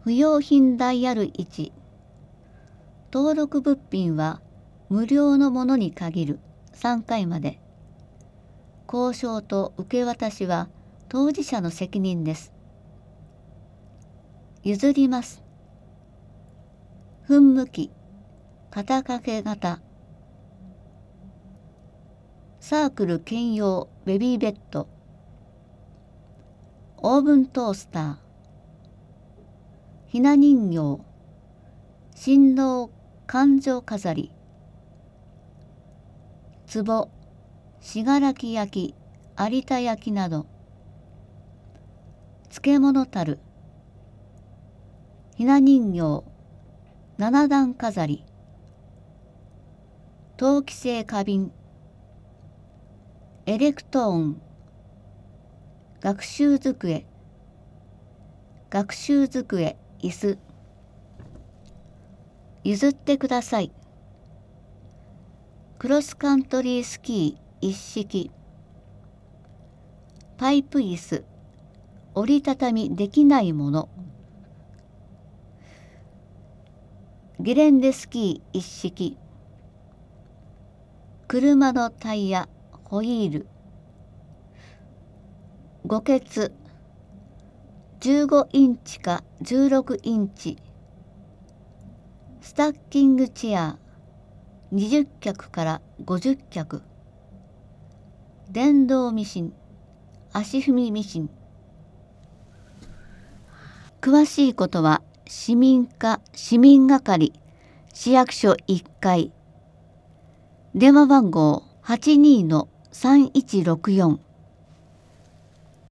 不用品ダイヤル1。登録物品は無料のものに限る3回まで。交渉と受け渡しは当事者の責任です。譲ります。噴霧器、肩掛け型。サークル兼用ベビーベッド。オーブントースター。ひな人形。新郎勘定飾り。壺、信楽焼、有田焼など。漬物樽。ひな人形、七段飾り。陶器製花瓶。エレクトーン。学習机。学習机、椅子。譲ってください。クロスカントリースキー一式。パイプ椅子。折りたたみできないもの。ゲレンデスキー一式。車のタイヤ、ホイール。五欠。15インチか16インチ。スタッキングチェア。20脚から50脚。電動ミシン、足踏みミシン。詳しいことは市民課市民係市役所1階。電話番号82-3164。